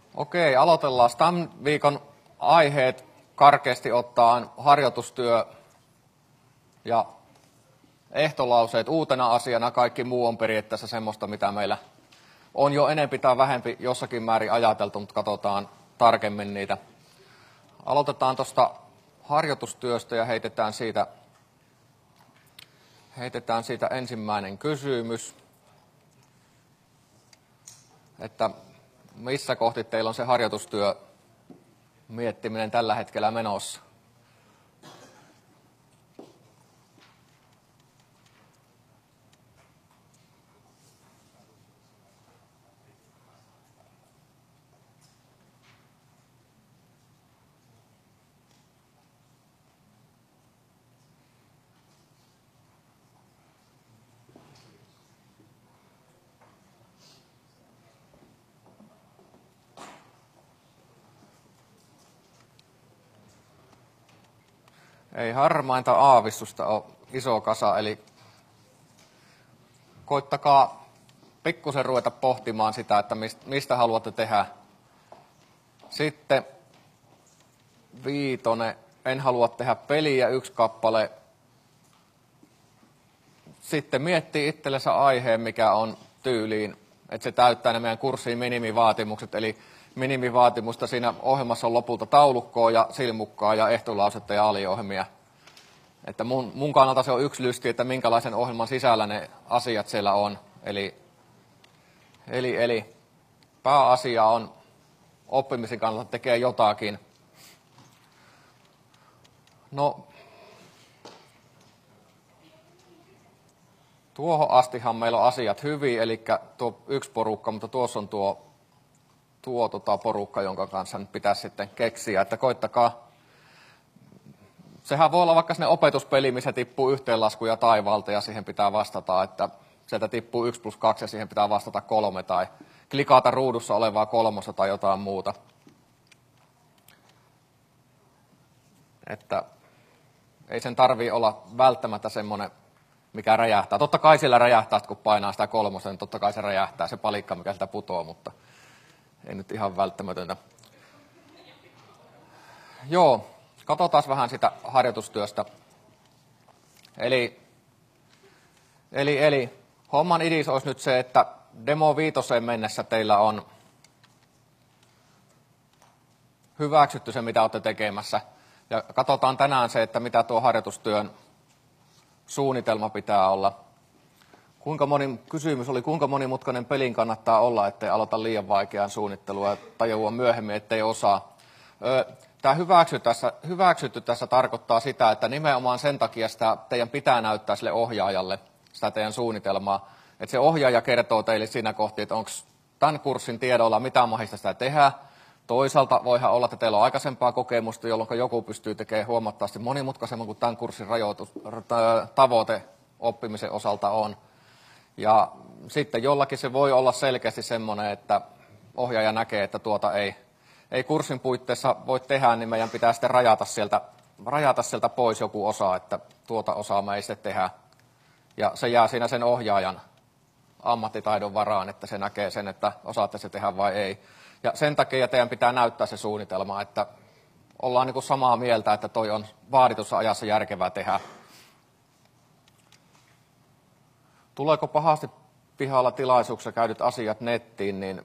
Okei, aloitellaan. Tämän viikon aiheet karkeasti ottaen harjoitustyö ja ehtolauseet uutena asiana. Kaikki muu on periaatteessa semmoista, mitä meillä on jo enempi tai vähempi jossakin määrin ajateltu, mutta katsotaan tarkemmin niitä. Aloitetaan tuosta harjoitustyöstä ja heitetään siitä ensimmäinen kysymys, että missä kohti teillä on se harjoitustyö miettiminen tällä hetkellä menossa? Ei harmainta aavistusta ole iso kasa, eli koittakaa pikkusen ruveta pohtimaan sitä, että mistä haluatte tehdä. Sitten 5, en halua tehdä peliä, 1 kappale. Sitten miettii itsellensä aiheen, mikä on tyyliin, että se täyttää ne meidän kurssin minimivaatimukset, eli minimivaatimusta siinä ohjelmassa on lopulta taulukkoa ja silmukkaa ja ehtolausetta ja aliohjelmia. Että mun kannalta se on yksi lysti, että minkälaisen ohjelman sisällä ne asiat siellä on. Eli pääasia on oppimisen kannalta tekee jotakin. No, tuohon astihan meillä on asiat hyvin, eli tuo 1 porukka, mutta tuossa on tuo porukka, jonka kanssa nyt pitäisi sitten keksiä, että koittakaa. Sehän voi olla vaikka sinne opetuspeli, missä tippuu yhteenlaskuja taivaalta ja siihen pitää vastata, että sieltä tippuu 1+2 ja siihen pitää vastata 3 tai klikata ruudussa olevaa 3 tai jotain muuta. Että ei sen tarvitse olla välttämättä semmoinen, mikä räjähtää. Totta kai siellä räjähtää, kun painaa sitä 3, niin totta kai se räjähtää, se palikka, mikä sitä putoo, mutta ei nyt ihan välttämätöntä. Joo, katsotaan vähän sitä harjoitustyöstä. Eli homman idis olisi nyt se, että demo 5 mennessä teillä on hyväksytty se, mitä olette tekemässä. Ja katsotaan tänään se, että mitä tuo harjoitustyön suunnitelma pitää olla. Kysymys oli, kuinka monimutkainen pelin kannattaa olla, ettei aloita liian vaikean suunnittelua ja tajua myöhemmin, ettei osaa. Tämä hyväksytty tässä tarkoittaa sitä, että nimenomaan sen takia sitä teidän pitää näyttää sille ohjaajalle sitä teidän suunnitelmaa. Että se ohjaaja kertoo teille siinä kohti, että onko tämän kurssin tiedolla mitään mahdollista sitä tehdä. Toisaalta voihan olla, että teillä on aikaisempaa kokemusta, jolloin joku pystyy tekemään huomattavasti monimutkaisemman kuin tämän kurssin tavoite oppimisen osalta on. Ja sitten jollakin se voi olla selkeästi semmoinen, että ohjaaja näkee, että tuota ei kurssin puitteissa voi tehdä, niin meidän pitää sitten rajata sieltä pois joku osa, että tuota osaa me ei sitten tehdä. Ja se jää siinä sen ohjaajan ammattitaidon varaan, että se näkee sen, että osaatte se tehdä vai ei. Ja sen takia teidän pitää näyttää se suunnitelma, että ollaan niin kuin samaa mieltä, että toi on vaaditussa ajassa järkevää tehdä. Tuleeko pahasti pihalla tilaisuuksissa käydyt asiat nettiin, niin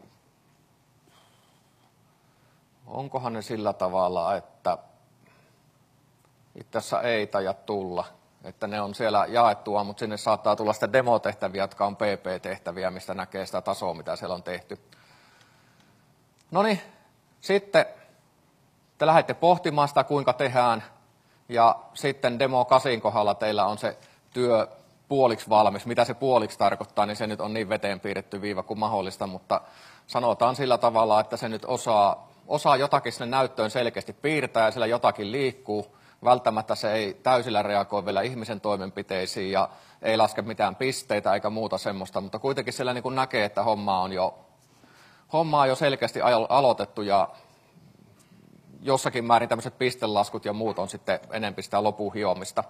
onkohan ne sillä tavalla, että itse asiassa ei taida tulla, että ne on siellä jaettua, mutta sinne saattaa tulla sitten demotehtäviä, jotka on PP-tehtäviä, mistä näkee sitä tasoa, mitä siellä on tehty. No niin, sitten te lähdette pohtimaan sitä, kuinka tehdään, ja sitten demo 8 kohdalla teillä on se työ puoliksi valmis. Mitä se puoliksi tarkoittaa, niin se nyt on niin veteen piirretty viiva kuin mahdollista, mutta sanotaan sillä tavalla, että se nyt osaa jotakin sinne näyttöön selkeästi piirtää ja siellä jotakin liikkuu. Välttämättä se ei täysillä reagoi vielä ihmisen toimenpiteisiin ja ei laske mitään pisteitä eikä muuta semmoista, mutta kuitenkin siellä niin kuin näkee, että homma on jo selkeästi aloitettu ja jossakin määrin tämmöiset pistelaskut ja muut on sitten enemmän sitä lopun hiomista.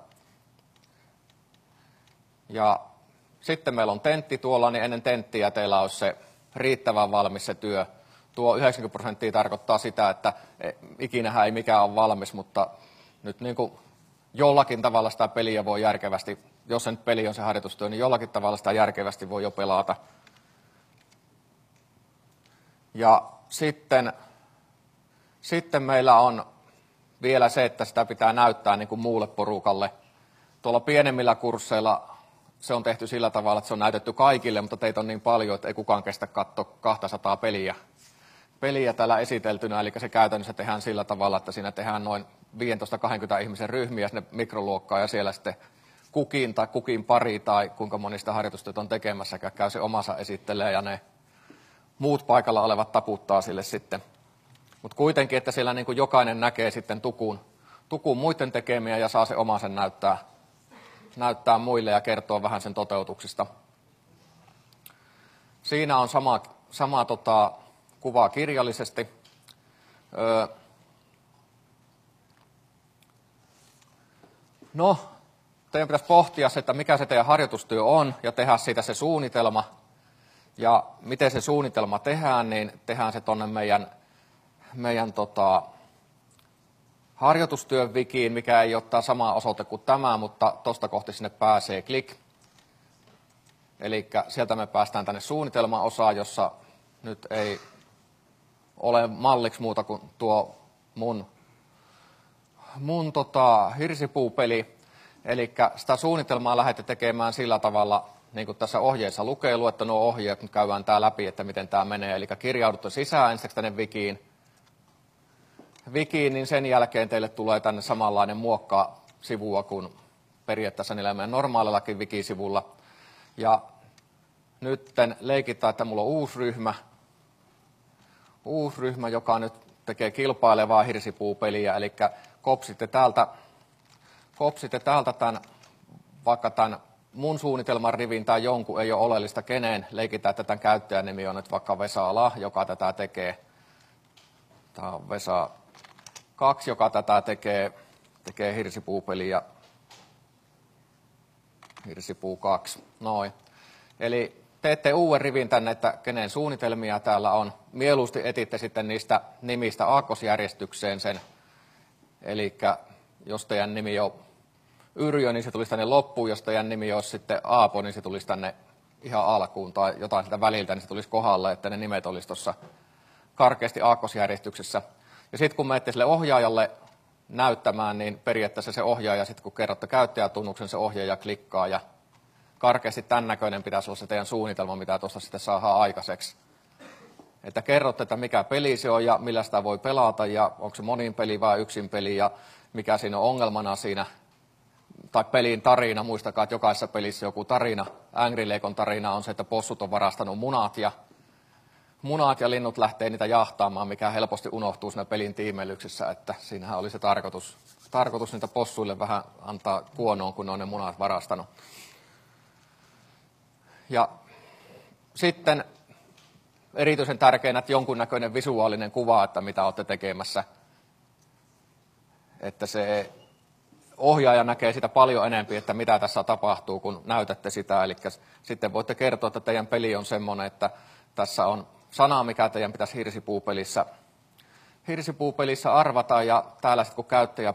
Ja sitten meillä on tentti tuolla, niin ennen tenttiä teillä olisi se riittävän valmis se työ. tuo 90% tarkoittaa sitä, että ikinähän ei mikään ole valmis, mutta nyt niin kuin jollakin tavalla sitä peliä voi järkevästi, jos se nyt peli on se harjoitustyö, niin jollakin tavalla sitä järkevästi voi jo pelata. Ja sitten meillä on vielä se, että sitä pitää näyttää niin kuin muulle porukalle. Tuolla pienemmillä kursseilla se on tehty sillä tavalla, että se on näytetty kaikille, mutta teitä on niin paljon, että ei kukaan kestä katsoa 200 peliä täällä esiteltynä. Eli se käytännössä tehdään sillä tavalla, että siinä tehdään noin 15-20 ihmisen ryhmiä sinne mikroluokkaan ja siellä sitten kukin tai kukin pari tai kuinka monista harjoitustyöt on tekemässäkään käy se omansa esittelee ja ne muut paikalla olevat taputtaa sille sitten. Mutta kuitenkin, että siellä niin kuin jokainen näkee sitten tukun muiden tekemiä ja saa se omansa näyttää muille ja kertoa vähän sen toteutuksista. Siinä on sama kuva kirjallisesti. No, teidän pitäisi pohtia se, että mikä se teidän harjoitustyö on ja tehdä siitä se suunnitelma. Ja miten se suunnitelma tehdään, niin tehdään se tuonne meidän harjoitustyön wikiin, mikä ei ole sama osoite kuin tämä, mutta tuosta kohti sinne pääsee klik. Eli sieltä me päästään tänne suunnitelmaosaan, jossa nyt ei ole malliksi muuta kuin tuo mun hirsipuupeli. Eli sitä suunnitelmaa lähdette tekemään sillä tavalla, niin kuin tässä ohjeessa lukee, luette nuo ohjeet, nyt käydään tämä läpi, että miten tämä menee. Eli kirjaudutte sisään ensiksi tänne wikiin, niin sen jälkeen teille tulee tänne samanlainen muokka-sivua kuin periaatteessa niillä meidän normaalillakin wikisivulla. Ja nyt leikitään, että mulla on uusi ryhmä, joka nyt tekee kilpailevaa hirsipuupeliä, eli kopsitte täältä vaikka tämän mun suunnitelman rivin tai jonkun, ei ole oleellista keneen, leikitään, että tämän käyttäjän nimi on nyt vaikka Vesa-La, joka tätä tekee. Tämä on Vesa 2, joka tätä tekee hirsipuupeliä. Hirsipuu 2, noin. Eli teette uuden rivin tänne, että kenen suunnitelmia täällä on. Mieluusti etitte sitten niistä nimistä aakkosjärjestykseen sen. Eli jos teidän nimi on Yrjö, niin se tulisi tänne loppuun. Jos teidän nimi olisi sitten Aapo, niin se tulisi tänne ihan alkuun. Tai jotain sitä väliltä, niin se tulisi kohdalle, että ne nimet olisi tuossa karkeasti aakkosjärjestyksessä. Ja sitten kun menette sille ohjaajalle näyttämään, niin periaatteessa se ohjaaja, sitten kun kerrotte käyttäjätunnuksen, se ohjaaja klikkaa ja karkeasti tämän näköinen pitäisi olla se teidän suunnitelma, mitä tuosta sitten saadaan aikaiseksi. Että kerrotte, että mikä peli se on ja millä sitä voi pelata ja onko se monin peli vai yksin peli ja mikä siinä on ongelmana siinä. Tai pelin tarina, muistakaa, että jokaisessa pelissä joku tarina. Angry Legon tarina on se, että possut on varastanut munat ja linnut lähtee niitä jahtaamaan, mikä helposti unohtuu siinä pelin tiimelyksessä, että siinähän oli se tarkoitus niitä possuille vähän antaa kuonoon, kun ne on ne munat varastanut. Ja sitten erityisen tärkeänä, että jonkunnäköinen visuaalinen kuva, että mitä olette tekemässä. Että se ohjaaja näkee sitä paljon enemmän, että mitä tässä tapahtuu, kun näytätte sitä. Eli sitten voitte kertoa, että teidän peli on semmoinen, että tässä on sana, mikä teidän pitäisi hirsipuupelissä arvata. Ja täällä sitten kun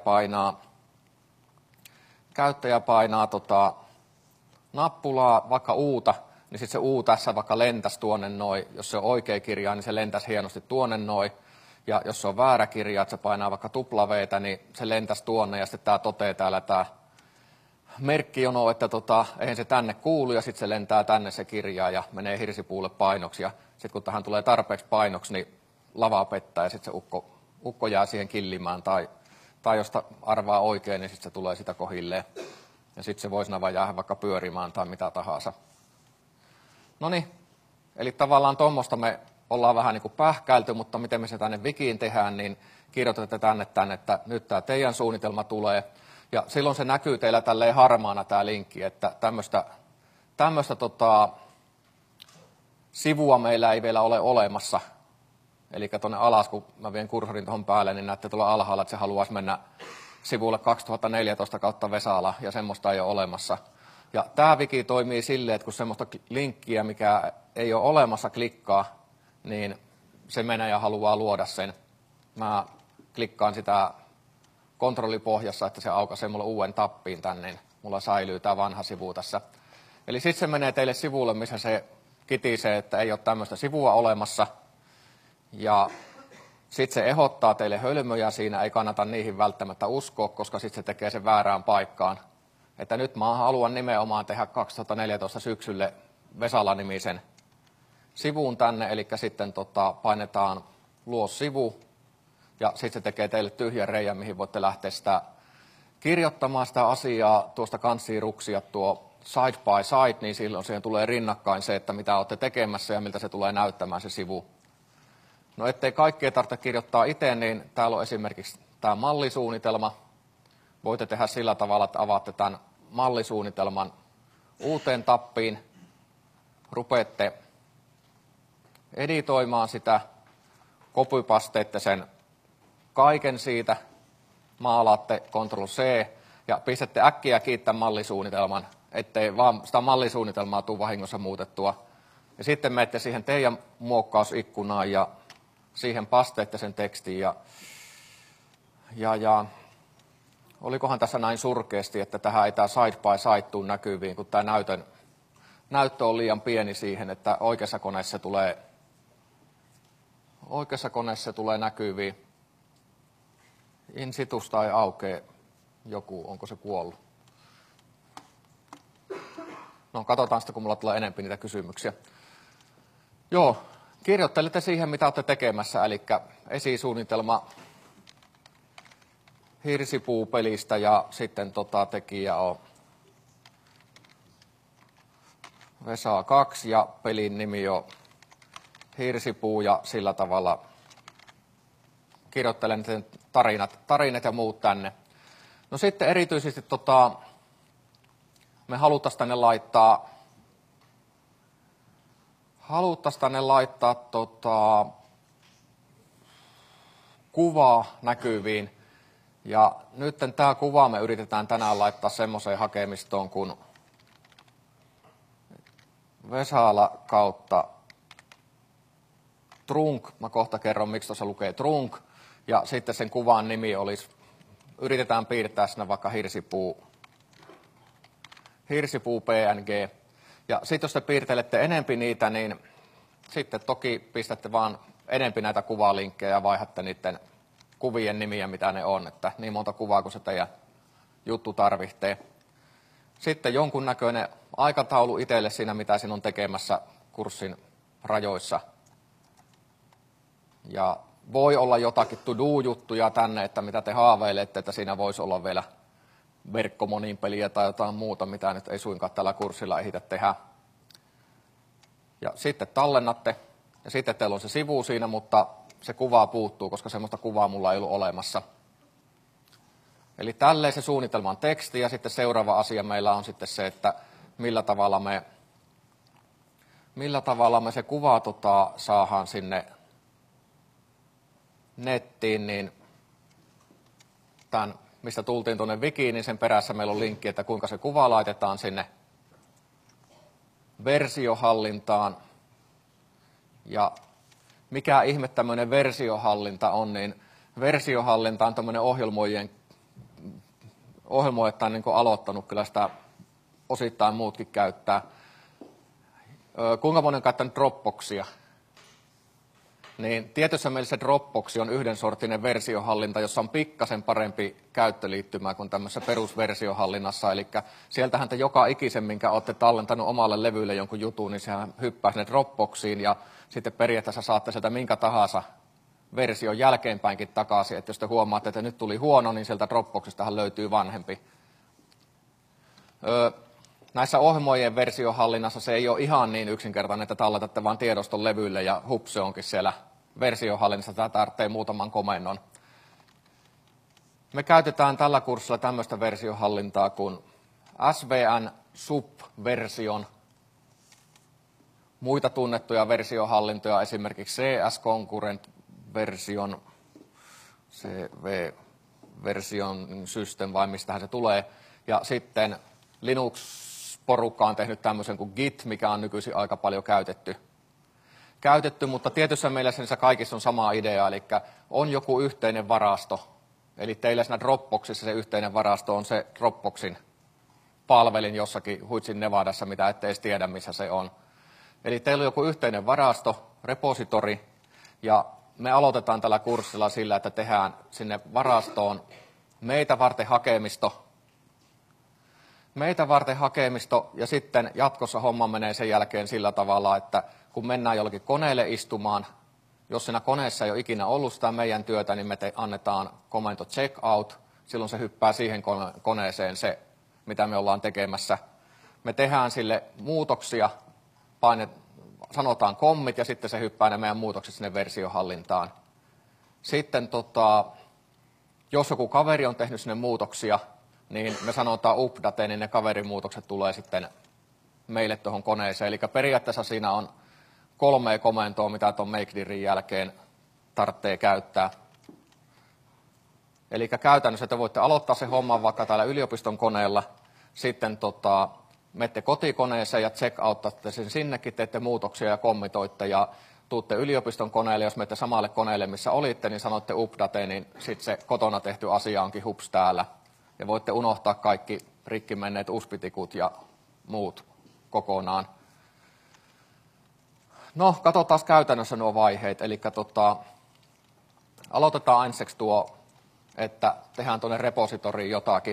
käyttäjä painaa nappulaa, vaikka uuta, niin sitten se uu tässä vaikka lentäisi tuonne noin. Jos se on oikea kirja, niin se lentäisi hienosti tuonne noin. Ja jos se on väärä kirja, että se painaa vaikka tuplaveetä, niin se lentäisi tuonne ja sitten tämä toteaa täällä tämä merkkijono, että eihän se tänne kuulu ja sitten se lentää tänne se kirja ja menee hirsipuulle painoksi. Ja sitten kun tähän tulee tarpeeksi painoksi, niin lava pettää ja sitten se ukko jää siihen killimään tai jos arvaa oikein, niin sitten se tulee sitä kohilleen. Ja sitten se voi siinä vaan jäädä vaikka pyörimään tai mitä tahansa. Noniin, eli tavallaan tuommoista me ollaan vähän niin kuin pähkäilty, mutta miten me se tänne wikiin tehdään, niin kirjoitatte tänne, että nyt tämä teidän suunnitelma tulee. Ja silloin se näkyy teillä tälleen harmaana tämä linkki, että tämmöistä sivua meillä ei vielä ole olemassa. Eli tuonne alas, kun mä vien kursorin tuohon päälle, niin näette tuolla alhaalla, että se haluaisi mennä sivulle 2014 kautta Vesala, ja semmoista ei ole olemassa. Ja tämä wiki toimii silleen, että kun semmoista linkkiä, mikä ei ole olemassa, klikkaa, niin se menee ja haluaa luoda sen. Mä klikkaan sitä kontrollipohjassa, että se aukaisee mulle uuden tappiin tänne, niin mulla säilyy tämä vanha sivu tässä. Eli sitten se menee teille sivulle, missä se kitisee, että ei ole tämmöistä sivua olemassa. Ja sitten se ehdottaa teille hölmöjä siinä, ei kannata niihin välttämättä uskoa, koska sitten se tekee sen väärään paikkaan. Että nyt mä haluan nimenomaan tehdä 2014 syksylle Vesala-nimisen sivuun tänne, eli sitten painetaan luo sivu, ja sitten se tekee teille tyhjän reijän, mihin voitte lähteä sitä kirjoittamaan sitä asiaa, tuosta kansiin ruksia tuo side by side, niin silloin siihen tulee rinnakkain se, että mitä olette tekemässä ja miltä se tulee näyttämään se sivu. No ettei kaikkea tarvitse kirjoittaa itse, niin täällä on esimerkiksi tämä mallisuunnitelma. Voitte tehdä sillä tavalla, että avaatte tämän mallisuunnitelman uuteen tappiin, rupeatte editoimaan sitä, copypasteette sen kaiken siitä, maalaatte Ctrl-C ja pistätte äkkiä kiinni mallisuunnitelman, ettei vaan sitä mallisuunnitelmaa tule vahingossa muutettua. Ja sitten menette siihen teidän muokkausikkunaan ja siihen pasteette sen tekstin ja olikohan tässä näin surkeasti, että tähän ei tämä side by side tule näkyviin, kun tämä näyttö on liian pieni siihen, että oikeassa koneessa tulee näkyviin. Insitusta ei aukea joku, onko se kuollut? No katsotaan sitten, kun mulla tulee enemmän niitä kysymyksiä. Joo, kirjoittelette siihen, mitä olette tekemässä, eli esisuunnitelma Hirsipuu-pelistä ja sitten tekijä on Vesa 2 ja pelin nimi on Hirsipuu ja sillä tavalla kirjoittelen tarinat ja muut tänne. No sitten erityisesti me haluttaisiin tänne laittaa kuvaa näkyviin. Ja nyt tämä kuva me yritetään tänään laittaa semmoiseen hakemistoon kuin Vesala kautta Trunk. Mä kohta kerron, miksi tuossa lukee Trunk. Ja sitten sen kuvan nimi olisi, yritetään piirtää sinne vaikka hirsipuu PNG. Ja sitten jos te piirtelette enempi niitä, niin sitten toki pistätte vaan enempi näitä kuvalinkkejä ja vaihdatte niiden kuvien nimiä, mitä ne on. Että niin monta kuvaa kuin se teidän juttu tarvitsee. Sitten jonkunnäköinen aikataulu itselle siinä, mitä siinä on tekemässä kurssin rajoissa. Ja voi olla jotakin to-do-juttuja tänne, että mitä te haaveilette, että siinä voisi olla vielä verkkomoninpeliä tai jotain muuta, mitä nyt ei suinkaan tällä kurssilla ehditä tehdä. Ja sitten tallennatte, ja sitten teillä on se sivu siinä, mutta se kuva puuttuu, koska semmoista kuvaa mulla ei ollut olemassa. Eli tälleen se suunnitelman teksti, ja sitten seuraava asia meillä on sitten se, että millä tavalla me se kuva saadaan sinne nettiin, niin tämän, mistä tultiin tuonne wikiin, niin sen perässä meillä on linkki, että kuinka se kuva laitetaan sinne versiohallintaan. Ja mikä ihme tämmöinen versiohallinta on, niin versiohallinta on tämmöinen ohjelmoittaja on niin aloittanut, kyllä sitä osittain muutkin käyttää. Kuinka moni on käyttänyt Dropboxia? Niin tietyssä mielessä Dropbox on yhdensorttinen versiohallinta, jossa on pikkasen parempi käyttöliittymä kuin tämmöisessä perusversiohallinnassa. Eli sieltähän te joka ikisen, minkä olette tallentanut omalle levylle jonkun jutun, niin sehän hyppää sinne Dropboxiin ja sitten periaatteessa saatte sieltä minkä tahansa version jälkeenpäinkin takaisin. Että jos te huomaatte, että nyt tuli huono, niin sieltä Dropboxistahan löytyy vanhempi. Näissä ohjelmojen versiohallinnassa se ei ole ihan niin yksinkertainen, että talletatte vain tiedoston levylle ja hups, se onkin siellä versiohallinnassa. Tämä tarvitsee muutaman komennon. Me käytetään tällä kurssilla tämmöistä versiohallintaa kuin SVN Sub-version. Muita tunnettuja versiohallintoja, esimerkiksi CS Concurrent-version, CV-version system, vai mistähän se tulee. Ja sitten Linux-porukka on tehnyt tämmöisen kuin Git, mikä on nykyisin aika paljon käytetty. käytetty, mutta tietyssä mielessä niissä kaikissa on sama idea, eli on joku yhteinen varasto. Eli teillä siinä Dropboxissa se yhteinen varasto on se Dropboxin palvelin jossakin Huitsin Nevadassa, mitä ette edes tiedä, missä se on. Eli teillä on joku yhteinen varasto, repositori, ja me aloitetaan tällä kurssilla sillä, että tehdään sinne varastoon meitä varten hakemisto, ja sitten jatkossa homma menee sen jälkeen sillä tavalla, että kun mennään jollekin koneelle istumaan, jos siinä koneessa ei ole ikinä ollut sitä meidän työtä, niin me annetaan komento check out, silloin se hyppää siihen koneeseen se, mitä me ollaan tekemässä. Me tehdään sille muutoksia, sanotaan commit ja sitten se hyppää ne meidän muutokset sinne versiohallintaan. Sitten jos joku kaveri on tehnyt sinne muutoksia, niin me sanotaan update, niin ne kaverimuutokset tulee sitten meille tuohon koneeseen. Eli periaatteessa siinä on 3 komentoa, mitä tuon makeDirin jälkeen tarvitsee käyttää. Eli käytännössä te voitte aloittaa se homman vaikka täällä yliopiston koneella, sitten menette kotikoneeseen ja check-outatte sen sinnekin, teette muutoksia ja kommitoitte ja tuutte yliopiston koneelle, jos menette samalle koneelle, missä olitte, niin sanotte update, niin sitten se kotona tehty asia onkin hups täällä. Ja voitte unohtaa kaikki rikki menneet uspitikut ja muut kokonaan. No, katsotaan käytännössä nuo vaiheet. Eli aloitetaan ensiksi tuo, että tehdään tuonne repositoriin jotakin.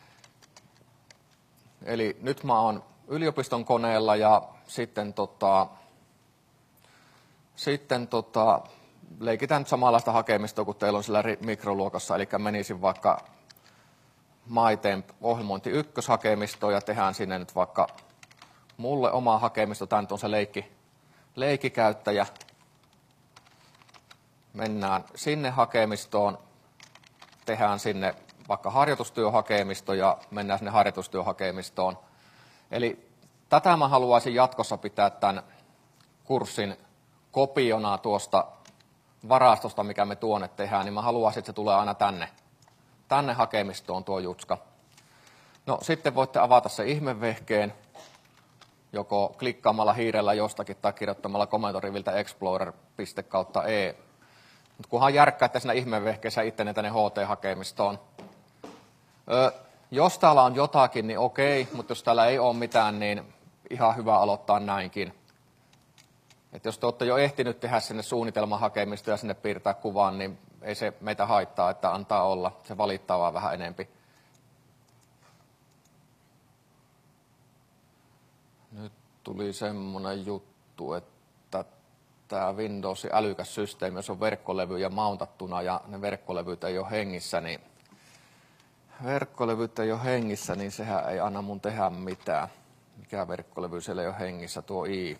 Eli nyt mä oon yliopiston koneella ja sitten leikitään nyt samanlaista hakemistoa kuin teillä on sillä mikroluokassa, eli menisin vaikka MyTemp ohjelmointi 1 hakemistoon ja tehdään sinne nyt vaikka mulle oma hakemisto, tämä nyt on se leikkikäyttäjä. Mennään sinne hakemistoon, tehdään sinne vaikka harjoitustyöhakemisto ja mennään sinne harjoitustyöhakemistoon. Eli tätä mä haluaisin jatkossa pitää tämän kurssin kopiona tuosta varastosta, mikä me tuonne tehdään, niin mä haluaisin, että se tulee aina tänne hakemistoon tuo jutska. No sitten voitte avata se ihmevehkeen, joko klikkaamalla hiirellä jostakin tai kirjoittamalla komentoriviltä explorer.e. Mutta kunhan järkkäätte siinä ihmevehkeessä ittenne tänne HT-hakemistoon. Jos täällä on jotakin, niin okei, mutta jos täällä ei ole mitään, niin ihan hyvä aloittaa näinkin. Et jos te olette jo ehtinyt tehdä sinne suunnitelmahakemistoon ja sinne piirtää kuvaan, niin ei se meitä haittaa, että antaa olla. Se valittaa vaan vähän enempi. Nyt tuli semmoinen juttu, että tämä Windowsin älykäs systeemi, jos on verkkolevyjä mountattuna ja ne verkkolevyt ei ole hengissä, niin sehän ei anna mun tehdä mitään. Mikä verkkolevy siellä ei ole hengissä? Tuo I.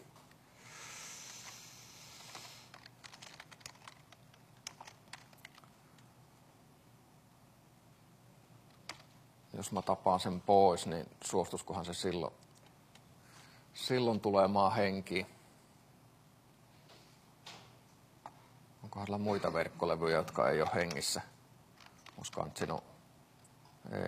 Jos mä tapaan sen pois, niin suostuskohan se silloin tulemaan henkiin. Onkohan sillä muita verkkolevyjä, jotka ei ole hengissä? Koska nyt sinun... Ei.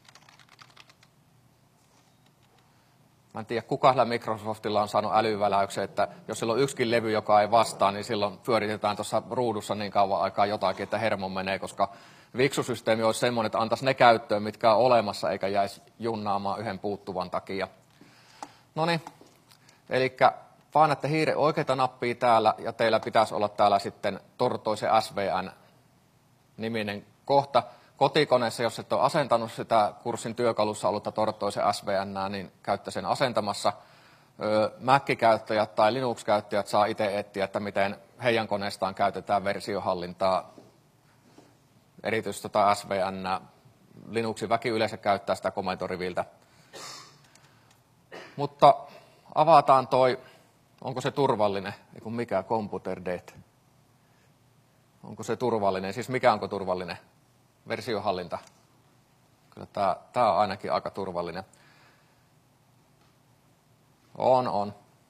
Mä en tiedä, kuka sillä Microsoftilla on saanut älyväläyksen, että jos sillä on yksikin levy, joka ei vastaa, niin silloin pyöritetään tuossa ruudussa niin kauan aikaa jotakin, että hermo menee, koska Vixu-systeemi olisi semmoinen, että antaisi ne käyttöön, mitkä on olemassa, eikä jäisi junnaamaan yhden puuttuvan takia. Noniin, eli painatte hiiren oikeita nappia täällä, ja teillä pitäisi olla täällä sitten Tortoise SVN-niminen kohta. Kotikoneessa, jos et ole asentanut sitä kurssin työkalussa ollutta Tortoise SVN, niin käytte sen asentamassa. Mac-käyttäjät tai Linux-käyttäjät saa itse etsiä, että miten heidän koneestaan käytetään versiohallintaa. Erityisesti SVN, Linuxin väki yleensä käyttää sitä komentoriviltä. Mutta avataan toi, onko se turvallinen, eiku mikä computer dead. Onko se turvallinen, siis mikä onko turvallinen? Versiohallinta. Kyllä tämä on ainakin aika turvallinen. On.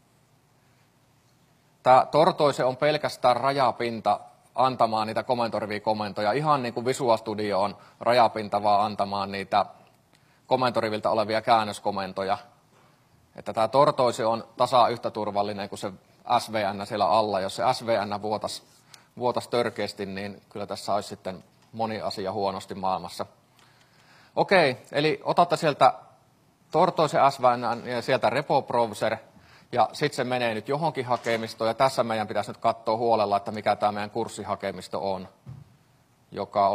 Tämä Tortoise on pelkästään rajapinta antamaan niitä komentorivikomentoja. Ihan niin kuin Visual Studio on rajapinta vaan antamaan niitä komentoriviltä olevia käännöskomentoja. Että tämä Tortoise on tasa yhtä turvallinen kuin se SVN siellä alla. Jos se SVN vuotas törkeästi, niin kyllä tässä olisi sitten moni asia huonosti maailmassa. Okei, eli otatte sieltä Tortoisen SVN ja sieltä repo browser, ja sitten se menee nyt johonkin hakemistoon, ja tässä meidän pitäisi nyt katsoa huolella, että mikä tämä meidän kurssihakemisto on, joka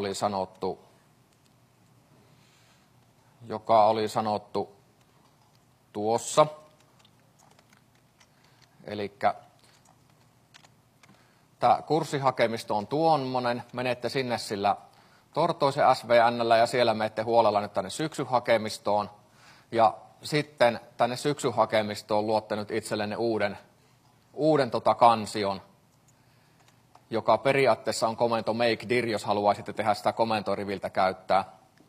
oli sanottu tuossa. Eli tämä kurssihakemisto on tuommoinen, menette sinne sillä Tortoisen SVN:llä ja siellä menette huolella nyt tänne syksyhakemistoon. Ja sitten tänne syksyhakemistoon luotte nyt itsellenne uuden kansion, joka periaatteessa on komento make dir, jos haluaisitte tehdä sitä komentoriviltä käyttää.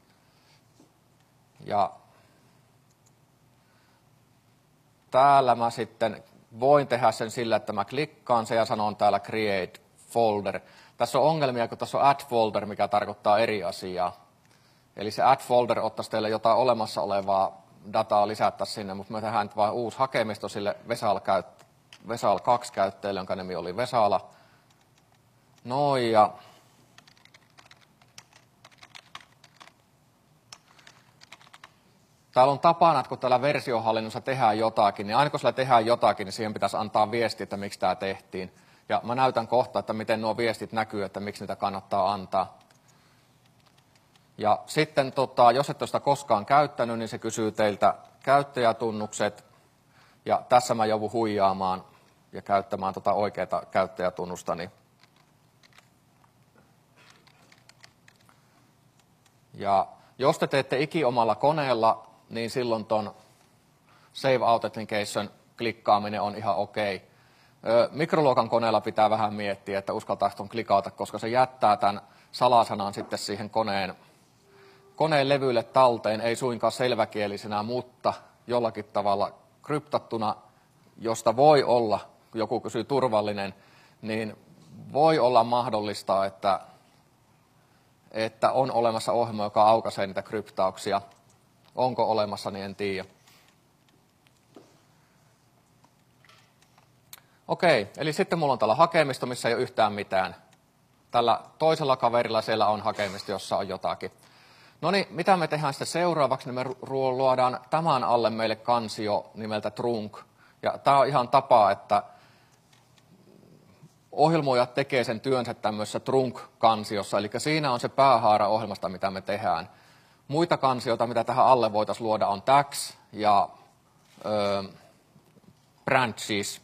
Ja täällä mä sitten voin tehdä sen sillä, että mä klikkaan sen ja sanon täällä create folder. Tässä on ongelmia, kun tässä on add folder, mikä tarkoittaa eri asiaa. Eli se add folder ottaisi teille jotain olemassa olevaa dataa lisätä sinne, mutta me tehdään nyt vain uusi hakemisto sille Vesal 2 käyttäjälle, jonka nimi oli Vesala. Noin, ja täällä on tapana, että kun täällä versiohallinnossa tehdään jotakin, niin aina kun sillä tehdään jotakin, niin siihen pitäisi antaa viesti, että miksi tämä tehtiin. Ja mä näytän kohta, että miten nuo viestit näkyy, että miksi niitä kannattaa antaa. Ja sitten, jos et ole sitä koskaan käyttänyt, niin se kysyy teiltä käyttäjätunnukset. Ja tässä mä joudun huijaamaan ja käyttämään oikeaa käyttäjätunnustani. Ja jos te teette omalla koneella, niin silloin ton Save Authentication klikkaaminen on ihan okei. Mikroluokan koneella pitää vähän miettiä, että uskaltaako ton klikata, koska se jättää tämän salasanan sitten siihen koneen levylle talteen, ei suinkaan selväkielisenä, mutta jollakin tavalla kryptattuna, josta voi olla, kun joku kysyy turvallinen, niin voi olla mahdollista, että on olemassa ohjelma, joka aukaisee niitä kryptauksia. Onko olemassa, niin en tiedä. Okei, eli sitten mulla on täällä hakemisto, missä ei ole yhtään mitään. Tällä toisella kaverilla siellä on hakemisto, jossa on jotakin. No niin, mitä me tehdään sitten seuraavaksi, niin me luodaan tämän alle meille kansio nimeltä trunk. Ja tämä on ihan tapa, että ohjelmoijat tekee sen työnsä tämmöisessä trunk-kansiossa, eli siinä on se päähaara ohjelmasta, mitä me tehdään. Muita kansioita, mitä tähän alle voitaisiin luoda, on tags ja branches.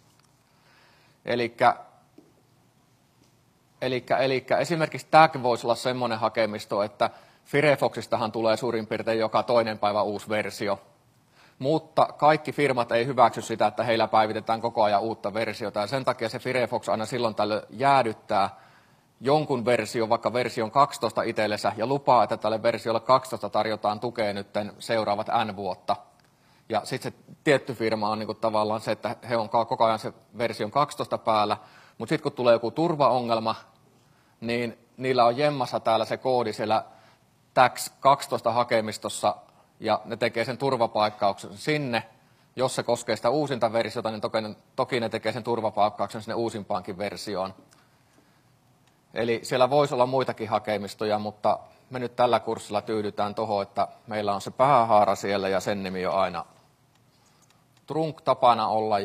Eli esimerkiksi tag voisi olla semmoinen hakemisto, että Firefoxistahan tulee suurin piirtein joka toinen päivä uusi versio. Mutta kaikki firmat ei hyväksy sitä, että heillä päivitetään koko ajan uutta versiota. Ja sen takia se Firefox aina silloin tällöin jäädyttää jonkun version, vaikka version 12 itsellensä, ja lupaa, että tälle versiolle 12 tarjotaan tukea nyt seuraavat N vuotta. Ja sitten se tietty firma on niin kuin tavallaan se, että he on koko ajan se version 12 päällä, mutta sitten kun tulee joku turvaongelma, niin niillä on jemmassa täällä se koodi siellä tags 12 hakemistossa, ja ne tekee sen turvapaikkauksen sinne. Jos se koskee sitä uusinta versiota, niin toki ne tekee sen turvapaikkauksen sinne uusimpaankin versioon. Eli siellä voisi olla muitakin hakemistoja, mutta me nyt tällä kurssilla tyydytään tuohon, että meillä on se päähaara siellä ja sen nimi on aina trunk tapana olla.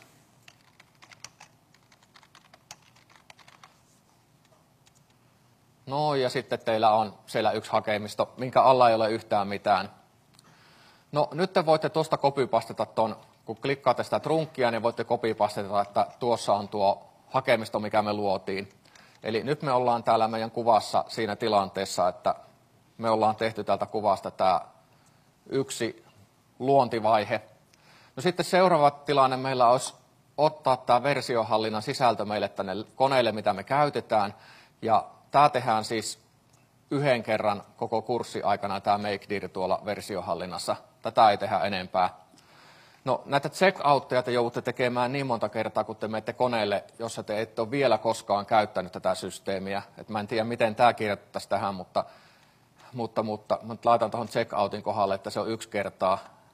No ja sitten teillä on siellä yksi hakemisto, minkä alla ei ole yhtään mitään. No nyt te voitte tuosta copypasteta ton, kun klikkaatte sitä trunkkia, niin voitte copypasteta, että tuossa on tuo hakemisto, mikä me luotiin. Eli nyt me ollaan täällä meidän kuvassa siinä tilanteessa, että me ollaan tehty täältä kuvasta tämä yksi luontivaihe. No sitten seuraava tilanne meillä olisi ottaa tämä versiohallinnan sisältö meille tänne koneelle, mitä me käytetään. Ja tämä tehdään siis yhden kerran koko kurssi aikana tämä make dir tuolla versiohallinnassa. Tätä ei tehdä enempää. No näitä checkoutteja te joudutte tekemään niin monta kertaa, kun te menette koneelle, jossa te ette ole vielä koskaan käyttänyt tätä systeemiä. Et mä en tiedä, miten tämä kirjoitettaisiin tähän, mutta laitan tuohon checkoutin kohdalle, että se on 1 kertaa.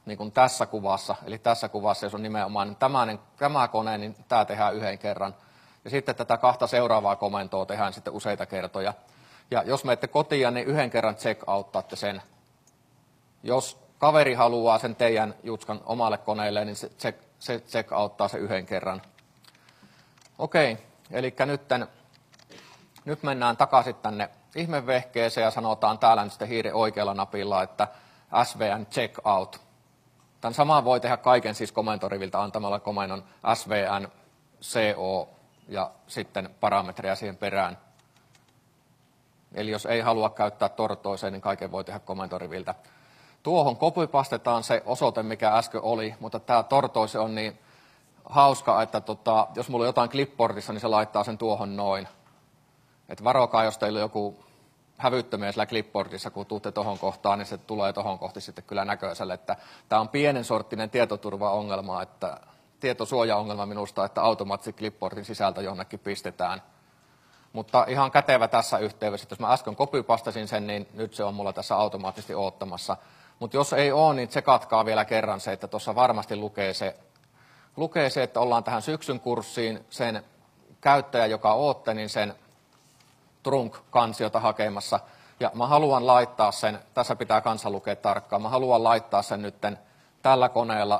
niin kuin tässä kuvassa. Eli tässä kuvassa, jos on nimenomaan tämä kone, niin tämä tehdään yhden kerran. Ja sitten tätä kahta seuraavaa komentoa tehdään sitten useita kertoja. Ja jos menette kotiin, niin yhden kerran check-outtaatte sen. Jos kaveri haluaa sen teidän jutskan omalle koneelle, niin se check-outtaa sen yhden kerran. Okei, eli nyt mennään takaisin tänne ihmevehkeeseen ja sanotaan täällä nyt sitten hiiren oikealla napilla, että SVN checkout. Tämän saman voi tehdä kaiken siis komentorivilta antamalla komennon SVN CO ja sitten parametreja siihen perään. Eli jos ei halua käyttää tortoiseen, niin kaiken voi tehdä komentoriviltä. Tuohon copypastetaan se osoite, mikä äsken oli, mutta tämä tortoise on niin hauska, että jos mulla on jotain clipboardissa, niin se laittaa sen tuohon noin. Et varokaa, jos teillä on joku hävyttömiä sillä clipboardissa, kun tuutte tuohon kohtaan, niin se tulee tuohon kohti sitten kyllä näköiselle. Tämä on pienen sorttinen tietoturvaongelma, tietosuojaongelma minusta, että automaattisesti clipboardin sisältö jonnekin pistetään. Mutta ihan kätevä tässä yhteydessä, että jos mä äsken copypastasin sen, niin nyt se on mulla tässä automaattisesti oottamassa. Mutta jos ei ole, niin tsekatkaa vielä kerran se, että tuossa varmasti lukee se, että ollaan tähän syksyn kurssiin sen käyttäjä, joka ootte, niin sen trunk-kansiota hakemassa. Ja mä haluan laittaa sen, tässä pitää kanssa lukea tarkkaan, mä haluan laittaa sen nytten tällä koneella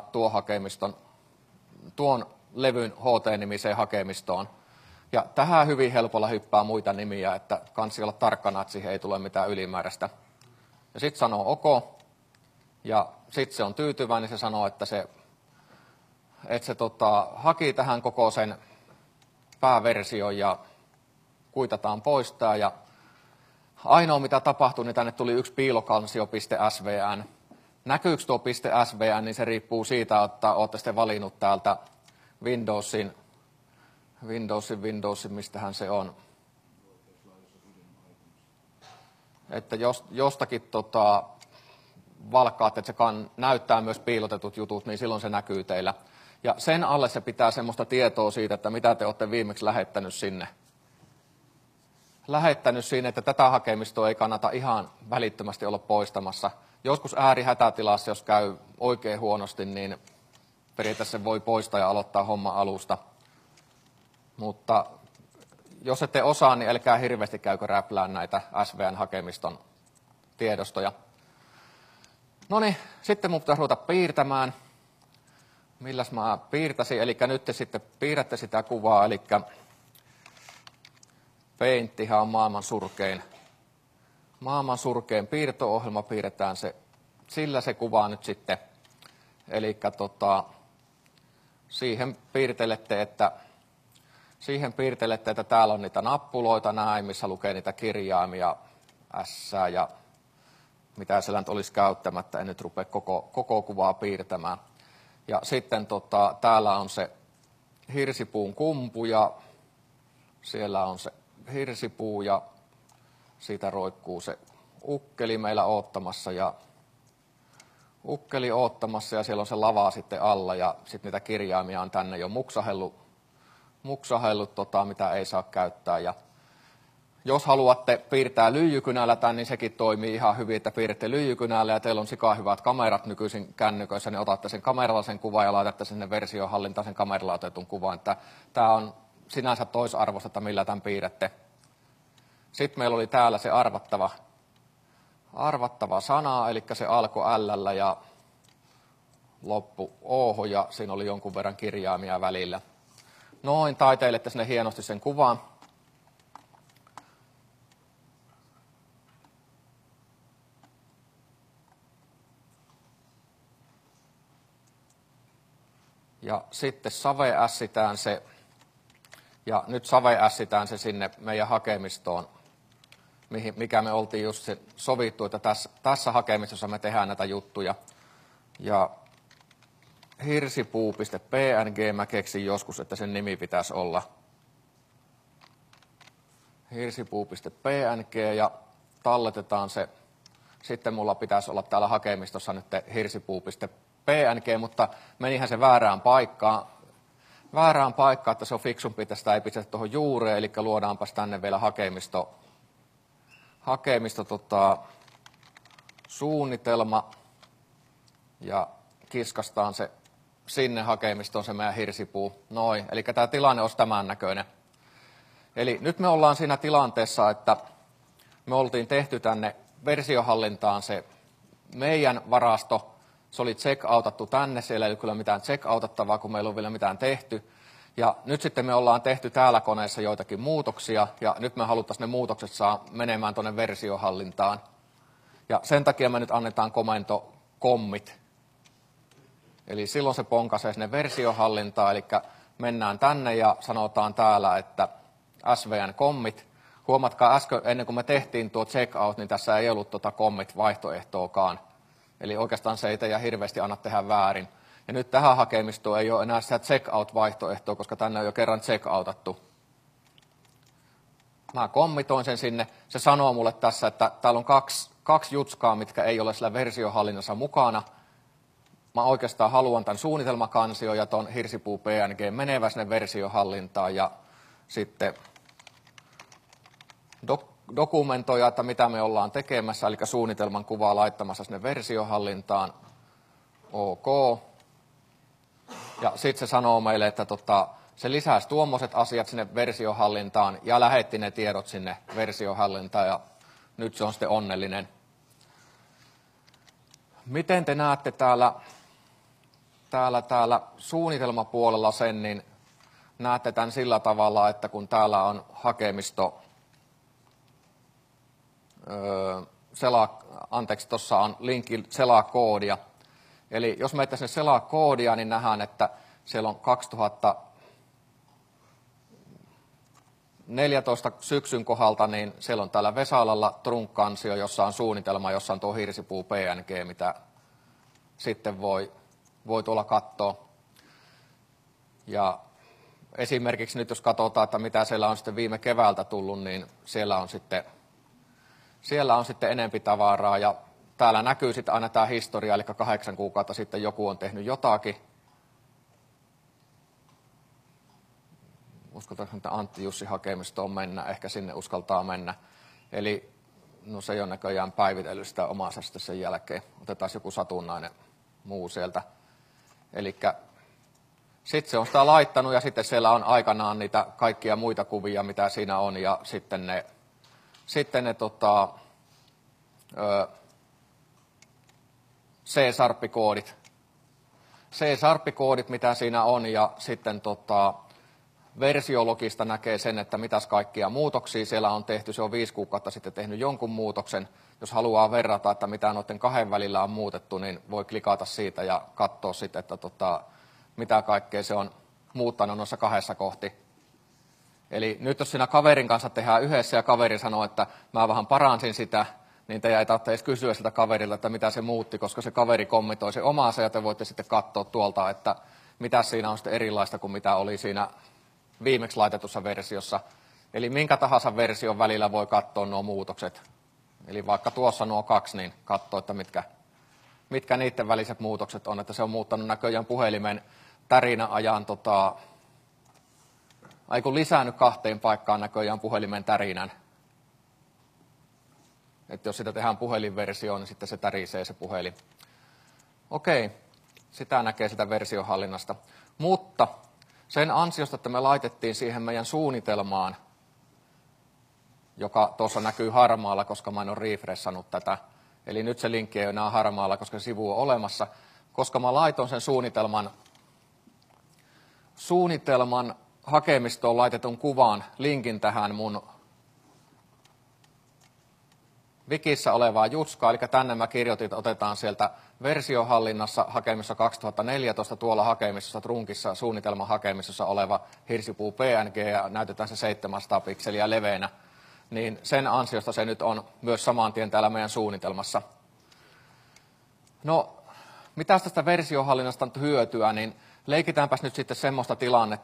tuon levyn HT-nimiseen hakemistoon. Ja tähän hyvin helpolla hyppää muita nimiä, että kansi olla tarkkana, että siihen ei tule mitään ylimääräistä. Ja sitten sanoo OK, ja sitten se on tyytyväinen, niin se sanoo, että se haki tähän koko sen pääversion ja kuitataan poistaa. Ja ainoa mitä tapahtui, niin tänne tuli yksi piilokansio.svn. Näkyykö tuo .svn, niin se riippuu siitä, että olette sitten valinnut täältä Windowsin, mistähän se on. Että jostakin valkkaatte, että se näyttää myös piilotetut jutut, niin silloin se näkyy teillä. Ja sen alle se pitää semmoista tietoa siitä, että mitä te olette viimeksi lähettänyt sinne. Että tätä hakemistoa ei kannata ihan välittömästi olla poistamassa. Joskus äärihätätilassa, jos käy oikein huonosti, niin periaatteessa se voi poistaa ja aloittaa homma alusta. Mutta jos ette osaa, niin älkää hirveästi käykö räplään näitä SVN-hakemiston tiedostoja. No niin, sitten mun pitäisi ruveta piirtämään. Milläs mä piirtäisin? Eli nyt te sitten piirrätte sitä kuvaa, eli Painttihan on maailman surkein piirto-ohjelma, piirretään se, sillä se kuvaa nyt sitten. Eli siihen piirtelette, että täällä on niitä nappuloita näin, missä lukee niitä kirjaimia, S ja mitä siellä nyt olisi käyttämättä, en nyt rupea koko kuvaa piirtämään. Ja sitten täällä on se hirsipuun kumpu ja siellä on se hirsipuu ja siitä roikkuu se ukkeli meillä oottamassa ja siellä on se lava sitten alla ja sitten niitä kirjaimia on tänne jo muksahellut mitä ei saa käyttää. Ja jos haluatte piirtää lyijykynällä tämän, niin sekin toimii ihan hyvin, että piirrätte lyijykynällä ja teillä on sikaa hyvät kamerat nykyisin kännyköissä, niin otatte sen kameralla sen kuvan ja laitatte sinne versiohallintaan sen kameralla otetun kuvan. Tämä on sinänsä toisarvoista, että millä tämän piirrätte. Sitten meillä oli täällä se arvattava sana, eli se alkoi L:llä ja loppu O:ho ja siinä oli jonkun verran kirjaimia välillä. Noin, taiteilette sinne hienosti sen kuvan. Ja sitten saveässitään se, ja nyt saveässitään se sinne meidän hakemistoon, mikä me oltiin just se sovittu, että tässä hakemistossa me tehdään näitä juttuja. Ja hirsipuu.png, mä keksin joskus, että sen nimi pitäisi olla hirsipuu.png ja talletetaan se. Sitten mulla pitäisi olla täällä hakemistossa nyt hirsipuu.png, mutta menihän se väärään paikkaan, että se on fiksumpi, että sitä ei pistetä tuohon juureen, eli luodaanpas tänne vielä suunnitelma ja kiskastaan se sinne hakemistoon se meidän hirsipuu. Noin, eli tämä tilanne olisi tämän näköinen. Eli nyt me ollaan siinä tilanteessa, että me oltiin tehty tänne versiohallintaan se meidän varasto. Se oli check-outattu tänne, siellä ei ole kyllä mitään check-outattavaa, kun meillä on vielä mitään tehty. Ja nyt sitten me ollaan tehty täällä koneessa joitakin muutoksia, ja nyt me haluttaisiin ne muutokset saa menemään tuonne versiohallintaan. Ja sen takia me nyt annetaan komento commit. Eli silloin se ponkaisee sinne versiohallintaan, eli mennään tänne ja sanotaan täällä, että svn commit. Huomatkaa äsken, ennen kuin me tehtiin tuo checkout, niin tässä ei ollut tuota commit-vaihtoehtoakaan. Eli oikeastaan se ei teidän hirveästi anna tehdä väärin. Ja nyt tähän hakemistoon ei ole enää sitä checkout-vaihtoehtoa, koska tänne on jo kerran checkoutattu. Mä kommitoin sen sinne. Se sanoo mulle tässä, että täällä on kaksi jutskaa, mitkä ei ole sillä versiohallinnassa mukana. Mä oikeastaan haluan tämän suunnitelmakansio ja ton hirsipuu PNG menevä sinne versiohallintaan ja sitten dokumentoida, että mitä me ollaan tekemässä, eli suunnitelman kuvaa laittamassa sinne versiohallintaan. OK. Ja sitten se sanoo meille, että se lisäsi tuommoiset asiat sinne versiohallintaan ja lähetti ne tiedot sinne versiohallintaan ja nyt se on sitten onnellinen. Miten te näette täällä suunnitelmapuolella sen, niin näette tämän sillä tavalla, että kun täällä on hakemisto, tuossa on linkki selaa koodia. Eli jos menette sinne selaa koodia, niin nähdään, että siellä on 2014 syksyn kohdalta, niin siellä on täällä Vesalalla trunk-kansio, jossa on suunnitelma, jossa on tuo hirsipuu PNG, mitä sitten voi tuolla katsoa. Ja esimerkiksi nyt jos katsotaan, että mitä siellä on sitten viime keväältä tullut, niin siellä on sitten enempi tavaraa ja täällä näkyy sitten aina tämä historia, eli 8 kuukautta sitten joku on tehnyt jotakin. Uskaltaako että Antti Jussi hakemistoon mennä, ehkä sinne uskaltaa mennä. Eli no se ei ole näköjään päivitellyt sitä omaansa sitten sen jälkeen. Otetaan joku satunnainen muu sieltä. Eli sitten se on sitä laittanut ja sitten siellä on aikanaan niitä kaikkia muita kuvia, mitä siinä on ja sitten ne C-sharppikoodit, mitä siinä on, ja sitten versiologista näkee sen, että mitäs kaikkia muutoksia siellä on tehty. Se on 5 kuukautta sitten tehnyt jonkun muutoksen. Jos haluaa verrata, että mitä noiden kahden välillä on muutettu, niin voi klikata siitä ja katsoa sitten, että mitä kaikkea se on muuttanut noissa kahdessa kohti. Eli nyt jos siinä kaverin kanssa tehdään yhdessä ja kaveri sanoo, että mä vähän paransin sitä, niin teidän ei tarvitse edes kysyä sitä kaverilta, että mitä se muutti, koska se kaveri kommentoi se omaansa ja te voitte sitten katsoa tuolta, että mitä siinä on sitten erilaista kuin mitä oli siinä viimeksi laitetussa versiossa. Eli minkä tahansa version välillä voi katsoa nuo muutokset. Eli vaikka tuossa nuo 2, niin katsoa, että mitkä niiden väliset muutokset on. Että se on muuttanut näköjään puhelimen tärinäajan, kun lisännyt 2 paikkaan näköjään puhelimen tärinän. Että jos sitä tehdään puhelinversioon, niin sitten se tärisee se puhelin. Okei, sitä näkee sitä versiohallinnasta. Mutta sen ansiosta, että me laitettiin siihen meidän suunnitelmaan, joka tuossa näkyy harmaalla, koska mä en ole refreshannut tätä. Eli nyt se linkki ei ole enää harmaalla, koska sivu on olemassa. Koska mä laitoin sen suunnitelman hakemistoon laitetun kuvan linkin tähän mun Wikissä olevaa jutskaa, eli tänne mä kirjoitin, että otetaan sieltä versiohallinnassa hakemissa 2014 tuolla hakemissa trunkissa suunnitelman hakemissa oleva hirsipuu PNG ja näytetään se 700 pikseliä leveänä, niin sen ansiosta se nyt on myös saman tien täällä meidän suunnitelmassa. No, mitä tästä versiohallinnasta on hyötyä, niin leikitäänpäs nyt sitten semmoista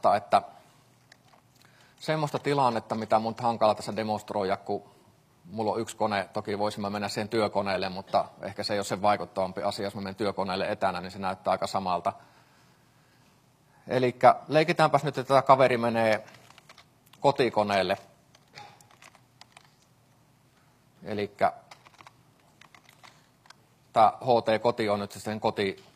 tilannetta, mitä mun hankala tässä demonstroida, kun mulla on yksi kone, toki voisimme mennä siihen työkoneelle, mutta ehkä se ei ole sen vaikuttavampi asia, jos mä menen työkoneelle etänä, niin se näyttää aika samalta. Eli leikitäänpäs nyt, että tämä kaveri menee kotikoneelle. Eli tämä HT-koti on nyt sen